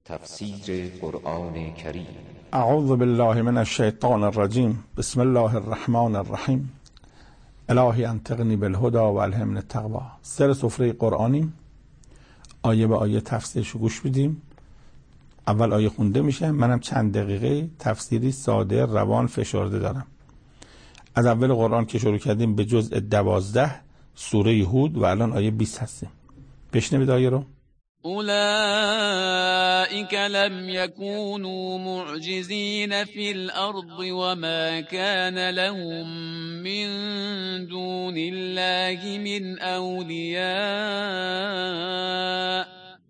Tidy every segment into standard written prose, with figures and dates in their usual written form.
تفسیر قرآن کریم. اعوذ بالله من الشیطان الرجیم. بسم الله الرحمن الرحیم. الهی انطقنی بالهدی و الهمنی التقوی. سر سفره قرآنی، آیه به آیه تفسیرشو گوش بدیم. اول آیه خونده میشه، منم چند دقیقه تفسیری ساده روان فشرده دارم. از اول قرآن که شروع کردیم به جزء 12 سوره هود و الان آیه 20 هستیم. بشنوید آیه رو. أولئك لم يكونوا معجزين في الأرض وما كان لهم من دون الله من أولياء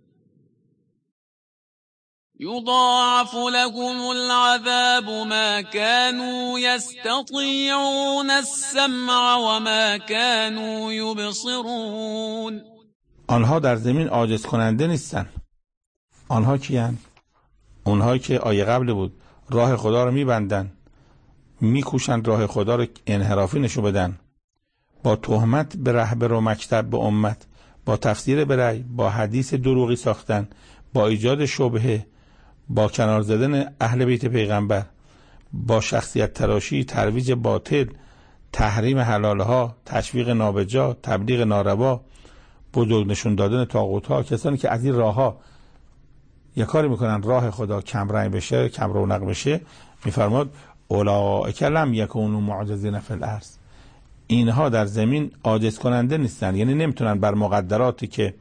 يضاعف لهم العذاب ما كانوا يستطيعون السمع وما كانوا يبصرون. آنها در زمین عاجز کننده نیستن. آنها کیان؟ اونهایی که آیه قبل بود راه خدا رو میبندن، میکوشن راه خدا رو انحرافی نشون بدن، با تهمت به رهبر و مکتب به امت، با تفسیر برای، با حدیث دروغی ساختن، با ایجاد شبهه، با کنار زدن اهل بیت پیغمبر، با شخصیت تراشی، ترویج باطل، تحریم حلالها، تشویق نابجا، تبلیغ ناروا، بزرگ نشون دادن طاغوت‌ها. کسانی که از این راه‌ها یک کاری میکنن راه خدا کم رنگ بشه، کم رونق بشه، میفرماد اولئک لم یکونوا معجزین فی الارض. اینها در زمین عاجز کننده نیستن، یعنی نمیتونن بر مقدراتی که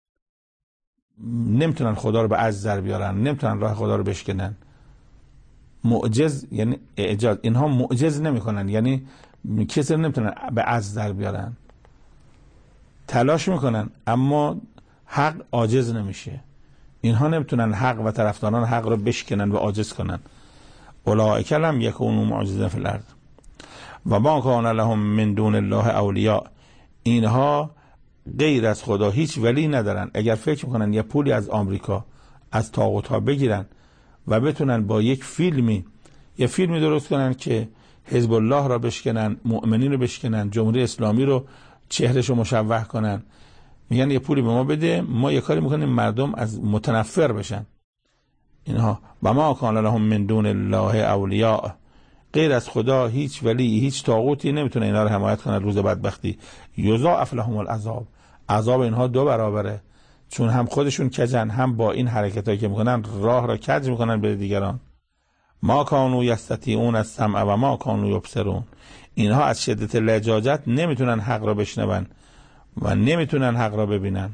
نمیتونن خدا رو به عجز در بیارن، نمیتونن راه خدا رو بشکنن. معجز یعنی اعجاز، اینها معجز نمیکنن، یعنی کسی رو نمیتونن به عجز در بیارن. تلاش میکنن اما حق عاجز نمیشه. اینها نمیتونن حق و طرفداران حق رو بشکنن و عاجز کنن. اولئک لم یکونوا معجزین فی الارض و ما کان لهم من دون الله اولیاء. اینها غیر از خدا هیچ ولی ندارن. اگر فکر میکنن یه پولی از آمریکا از طاغوت‌ها بگیرن و بتونن با یک فیلمی درست کنن که حزب الله را بشکنن، مؤمنین رو بشکنن، جمهوری اسلامی رو چهرش رو مشوه کنن، میگن یه پولی به ما بده، ما یه کاری میکنیم مردم از متنفر بشن. اینها و ما کان لهم من دون الله اولیاء. غیر از خدا هیچ ولی، هیچ طاغوتی نمیتونه اینا رو حمایت کنه روز بدبختی. یضاعف لهم العذاب. عذاب اینها 2 برابره، چون هم خودشون کجن، هم با این حرکتایی که میکنن راه را کج میکنن به دیگران. ما کانوا یستطیعون السمع و ما کانوا یبصرون. اینها از شدت لجاجت نمیتونن حق را بشنون و نمیتونن حق را ببینن.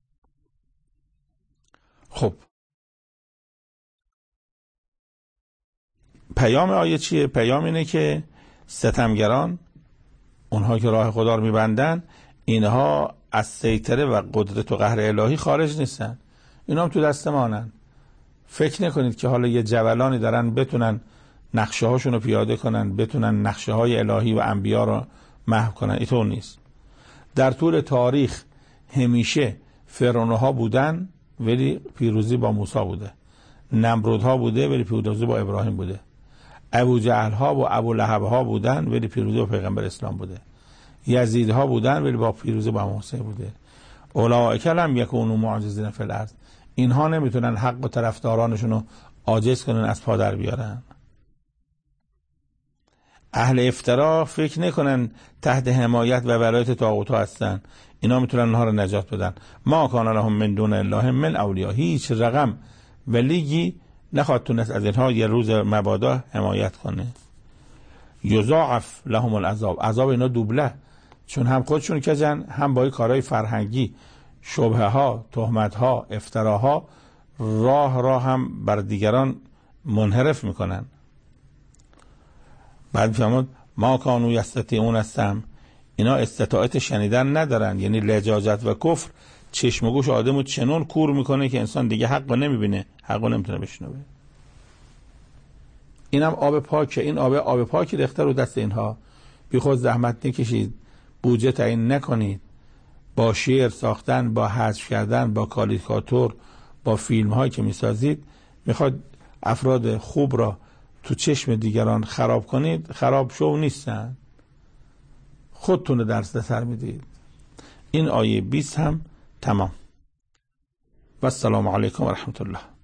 خب پیام آیه چیه؟ پیام اینه که ستمگران، اونها که راه خدا رو میبندن، اینها از سیطره و قدرت و قهر الهی خارج نیستن. اینا هم تو دست مانن. فکر نکنید که حالا یه جولانی دارن بتونن نقشه هاشون رو پیاده کنن، بتونن نقشه های الهی و انبیا رو محو کنن. اینطور نیست. در طول تاریخ همیشه فرعونها بودن ولی پیروزی با موسی بوده، نمرودها بوده ولی پیروزی با ابراهیم بوده، ابو جهل ها و ابو لهب ها بودن ولی پیروزی با پیغمبر اسلام بوده، یزید ها بودن ولی با پیروزی با موسی بوده. اولئک لم یکونوا معجزین فی الارض. اینها نمیتونن حق و طرفدارانشون رو عاجز کنن، از پا در بیارن. اهل افترا فکر نکنن تحت حمایت و ولایت طاغوت‌ها هستن. اینا میتونن اونها رو نجات بدن. ما کان لهم من دون الله من اولیاء. هیچ رقم ولیگی نخواهد تونست از اینها یه روز مبادا حمایت کنه. یضاعف لهم العذاب. عذاب اینا دوبله، چون هم خودشون کجن، هم با کارهای فرهنگی، شبهه ها، تهمت ها، افتراها راه هم بر دیگران منحرف میکنن. بعد فرمود ما کانوا یستطیعون السمع. اینا استطاعت شنیدن ندارن، یعنی لجاجت و کفر چشم و گوش آدمو چنون کور میکنه که انسان دیگه حق رو نمیبینه، حق رو نمیتونه بشنوه. اینم آب پاکه. این آب پاکی ریخته رو دست اینها. بی خود زحمت نکشید، بودجه تعیین نکنید، با شعر ساختن، با حذف کردن، با کاریکاتور، با فیلم هایی که میسازید میخواد افراد خوب را تو چشم دیگران خراب کنید. خراب شو نیستن، خودتون رو درس سر میدید. این آیه 20 هم تمام. و السلام علیکم و رحمت الله.